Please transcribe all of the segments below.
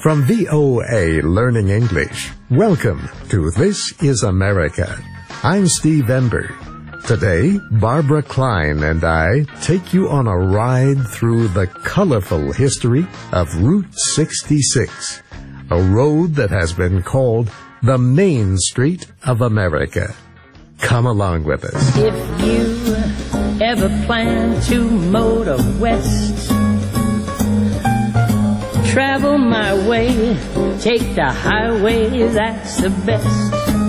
From VOA Learning English, welcome to This is America. I'm Steve Ember. Today, Barbara Klein and I take you on a ride through the colorful history of Route 66, a road that has been called the Main Street of America. Come along with us. If you ever plan to motor west, travel my way, take the highway, that's the best.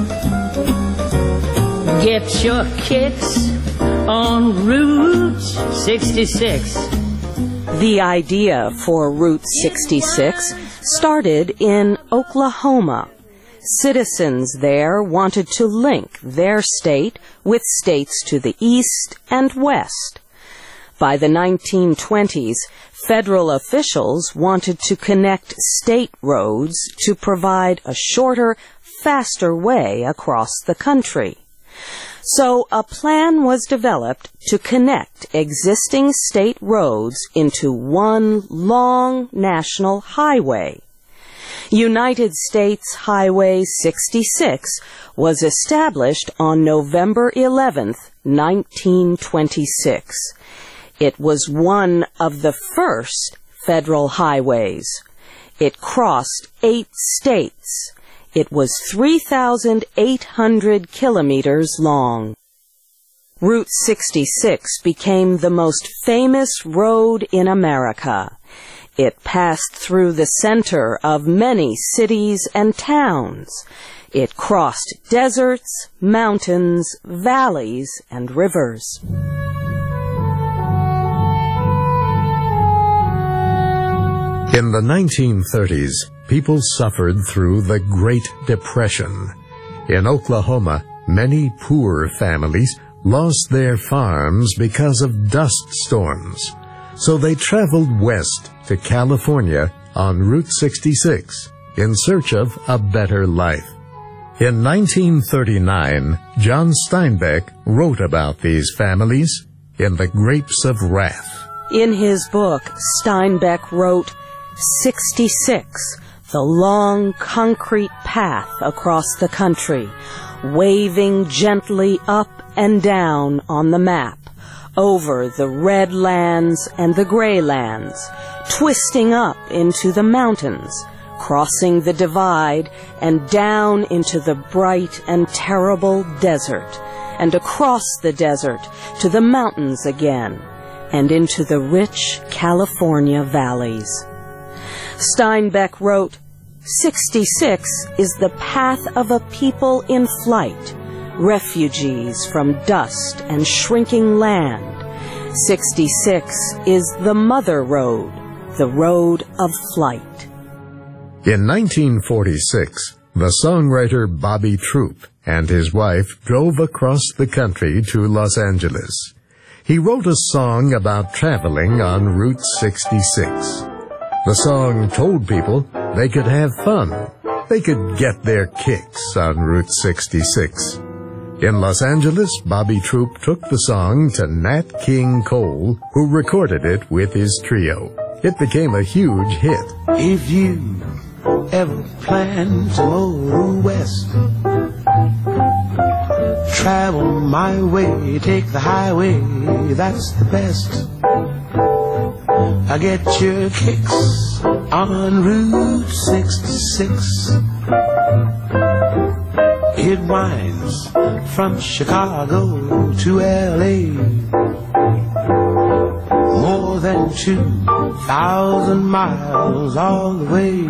Get your kicks on Route 66. The idea for Route 66 started in Oklahoma. Citizens there wanted to link their state with states to the east and west. By the 1920s, federal officials wanted to connect state roads to provide a shorter, faster way across the country. So a plan was developed to connect existing state roads into one long national highway. United States Highway 66 was established on November 11th, 1926. It was one of the first federal highways. It crossed 8 states. It was 3,800 kilometers long. Route 66 became the most famous road in America. It passed through the center of many cities and towns. It crossed deserts, mountains, valleys, and rivers. In the 1930s, people suffered through the Great Depression. In Oklahoma, many poor families lost their farms because of dust storms. So they traveled west to California on Route 66 in search of a better life. In 1939, John Steinbeck wrote about these families in The Grapes of Wrath. In his book, Steinbeck wrote, 66, the long concrete path across the country, waving gently up and down on the map, over the red lands and the gray lands, twisting up into the mountains, crossing the divide and down into the bright and terrible desert, and across the desert to the mountains again, and into the rich California valleys. Steinbeck wrote, 66 is the path of a people in flight, refugees from dust and shrinking land. 66 is the mother road, the road of flight. In 1946, the songwriter Bobby Troup and his wife drove across the country to Los Angeles. He wrote a song about traveling on Route 66. The song told people they could have fun. They could get their kicks on Route 66. In Los Angeles, Bobby Troup took the song to Nat King Cole, who recorded it with his trio. It became a huge hit. If you ever plan to motor west, travel my way, take the highway, that's the best. I get your kicks on Route 66. It winds from Chicago to L.A. More than 2,000 miles all the way.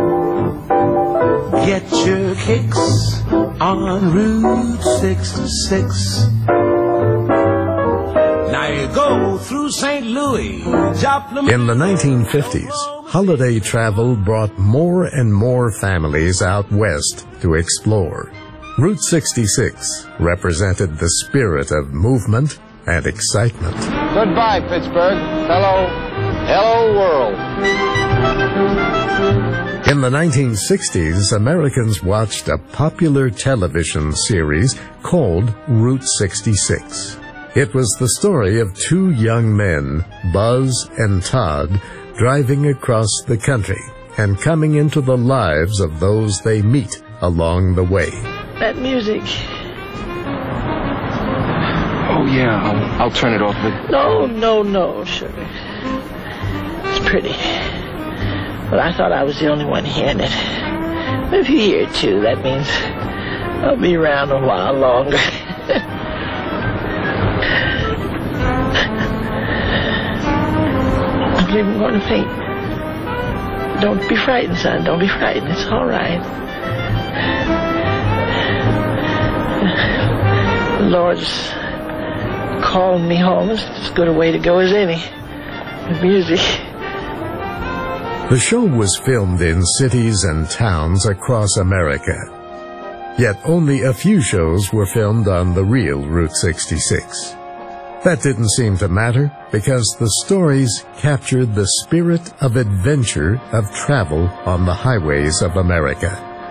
Get your kicks on Route 66. Now you go through St. Louis, Joplin. In the 1950s, holiday travel brought more and more families out west to explore. Route 66 represented the spirit of movement and excitement. Goodbye, Pittsburgh. Hello, world. In the 1960s, Americans watched a popular television series called Route 66. It was the story of two young men, Buzz and Todd, driving across the country and coming into the lives of those they meet along the way. That music. Oh, yeah, I'll turn it off. No, sugar. It's pretty. But I thought I was the only one hearing it. But if you hear it too, that means I'll be around a while longer. I believe I'm going to faint. Don't be frightened, son. Don't be frightened. It's all right. The Lord's calling me home. It's as good a way to go as any. With music. The show was filmed in cities and towns across America. Yet only a few shows were filmed on the real Route 66. That didn't seem to matter because the stories captured the spirit of adventure of travel on the highways of America.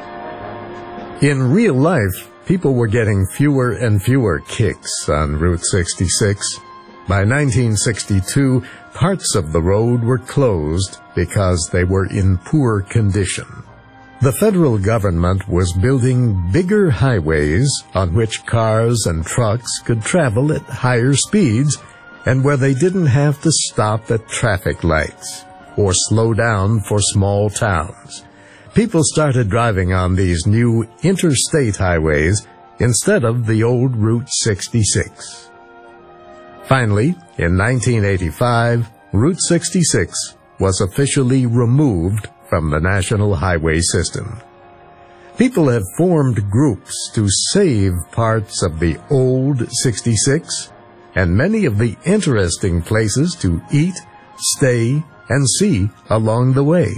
In real life, people were getting fewer and fewer kicks on Route 66. By 1962, parts of the road were closed because they were in poor condition. The federal government was building bigger highways on which cars and trucks could travel at higher speeds and where they didn't have to stop at traffic lights or slow down for small towns. People started driving on these new interstate highways instead of the old Route 66. Finally, in 1985, Route 66 was officially removed from the national highway system. People have formed groups to save parts of the old 66 and many of the interesting places to eat, stay, and see along the way.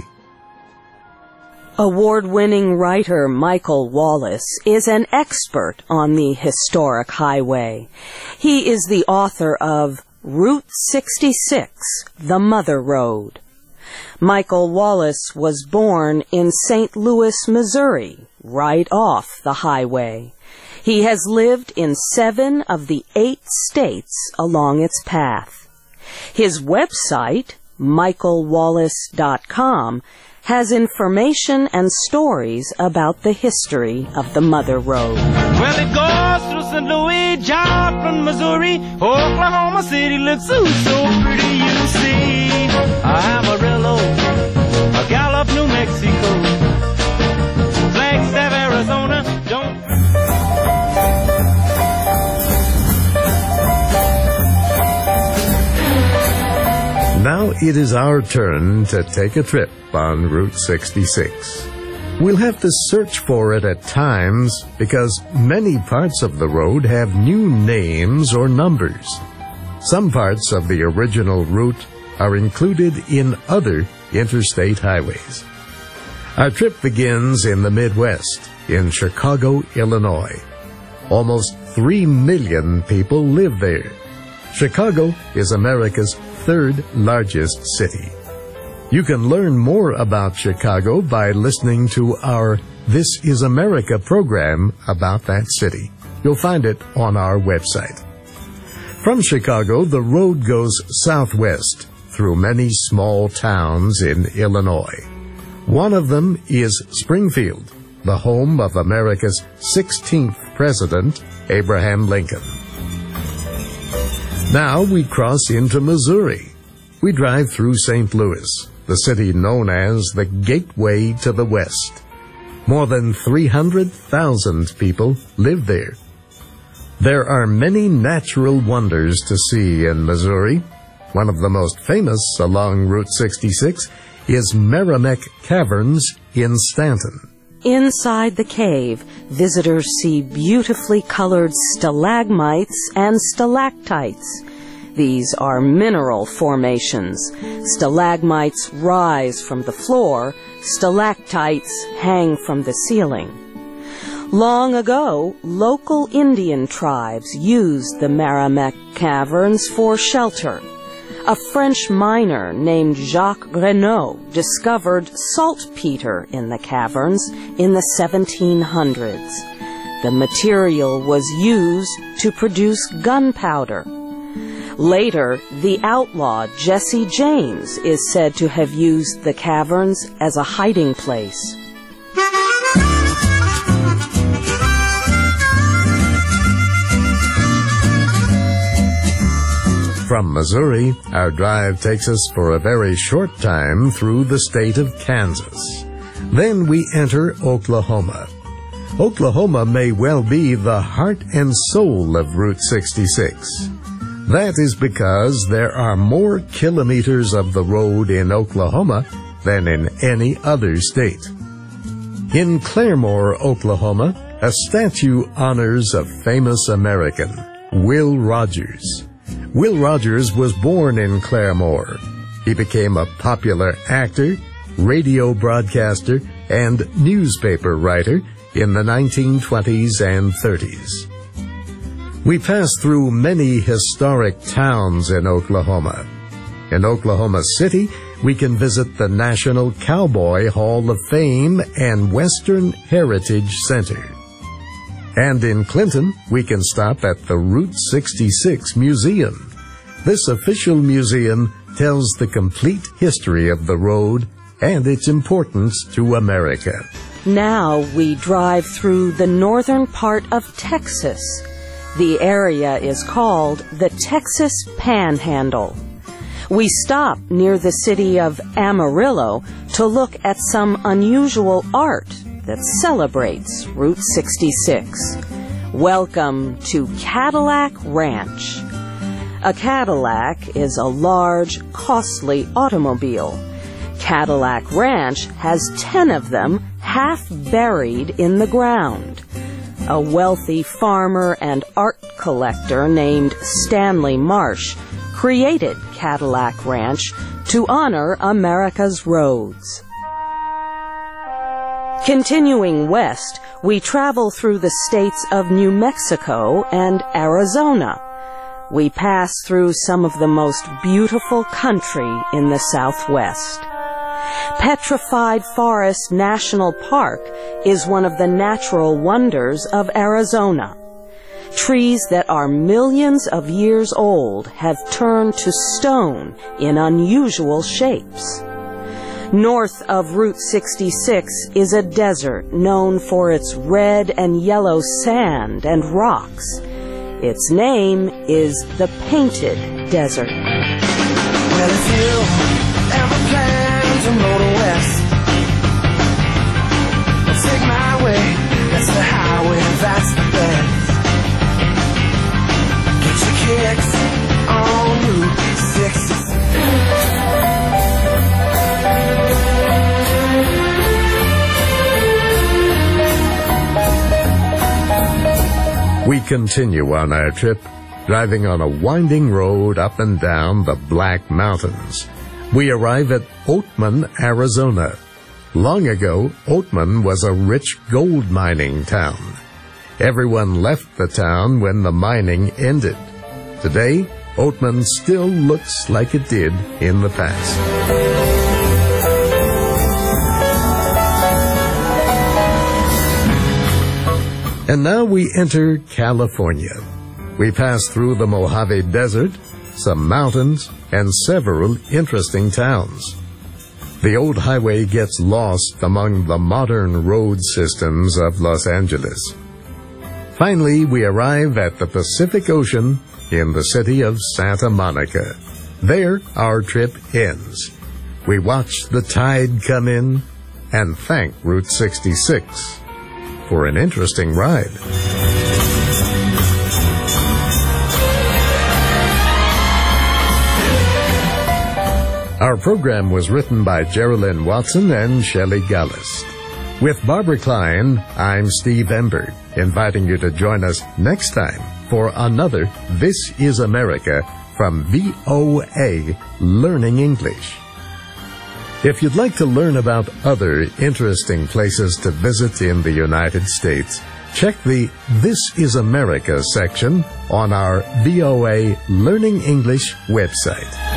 Award-winning writer Michael Wallace is an expert on the historic highway. He is the author of Route 66, The Mother Road. Michael Wallace was born in St. Louis, Missouri, right off the highway. He has lived in 7 of the 8 states along its path. His website, michaelwallace.com, has information and stories about the history of the Mother Road. Well, it goes through St. Louis, Joplin, Missouri, Oklahoma City looks so pretty, you see. Amarillo, Gallup, New Mexico, Flagstaff, Arizona, Now it is our turn to take a trip on Route 66. We'll have to search for it at times because many parts of the road have new names or numbers. Some parts of the original route are included in other interstate highways. Our trip begins in the Midwest, in Chicago, Illinois. Almost 3 million people live there. Chicago is America's 3rd largest city. You can learn more about Chicago by listening to our This is America program about that city. You'll find it on our website. From Chicago, the road goes southwest through many small towns in Illinois. One of them is Springfield, the home of America's 16th President, Abraham Lincoln. Now we cross into Missouri. We drive through St. Louis, the city known as the Gateway to the West. More than 300,000 people live there. There are many natural wonders to see in Missouri. One of the most famous along Route 66 is Meramec Caverns in Stanton. Inside the cave, visitors see beautifully colored stalagmites and stalactites. These are mineral formations. Stalagmites rise from the floor, stalactites hang from the ceiling. Long ago, local Indian tribes used the Meramec Caverns for shelter. A French miner named Jacques Renaud discovered saltpeter in the caverns in the 1700s. The material was used to produce gunpowder. Later, the outlaw Jesse James is said to have used the caverns as a hiding place. From Missouri, our drive takes us for a very short time through the state of Kansas. Then we enter Oklahoma. Oklahoma may well be the heart and soul of Route 66. That is because there are more kilometers of the road in Oklahoma than in any other state. In Claremore, Oklahoma, a statue honors a famous American, Will Rogers. Will Rogers was born in Claremore. He became a popular actor, radio broadcaster, and newspaper writer in the 1920s and 30s. We pass through many historic towns in Oklahoma. In Oklahoma City, we can visit the National Cowboy Hall of Fame and Western Heritage Center. And in Clinton, we can stop at the Route 66 Museum. This official museum tells the complete history of the road and its importance to America. Now we drive through the northern part of Texas. The area is called the Texas Panhandle. We stop near the city of Amarillo to look at some unusual art that celebrates Route 66. Welcome to Cadillac Ranch. A Cadillac is a large, costly automobile. Cadillac Ranch has 10 of them half buried in the ground. A wealthy farmer and art collector named Stanley Marsh created Cadillac Ranch to honor America's roads. Continuing west, we travel through the states of New Mexico and Arizona. We pass through some of the most beautiful country in the Southwest. Petrified Forest National Park is one of the natural wonders of Arizona. Trees that are millions of years old have turned to stone in unusual shapes. North of Route 66 is a desert known for its red and yellow sand and rocks. Its name is the Painted Desert. Well, if you ever plan to motor west, take my way, that's the highway, that's the best. Get your kicks on Route 66. We continue on our trip, driving on a winding road up and down the Black Mountains. We arrive at Oatman, Arizona. Long ago, Oatman was a rich gold mining town. Everyone left the town when the mining ended. Today, Oatman still looks like it did in the past. And now we enter California. We pass through the Mojave Desert, some mountains, and several interesting towns. The old highway gets lost among the modern road systems of Los Angeles. Finally, we arrive at the Pacific Ocean in the city of Santa Monica. There, our trip ends. We watch the tide come in and thank Route 66 for an interesting ride. Our program was written by Geraldine Watson and Shelley Gallus. With Barbara Klein, I'm Steve Ember, inviting you to join us next time for another This is America from VOA Learning English. If you'd like to learn about other interesting places to visit in the United States, check the This is America section on our VOA Learning English website.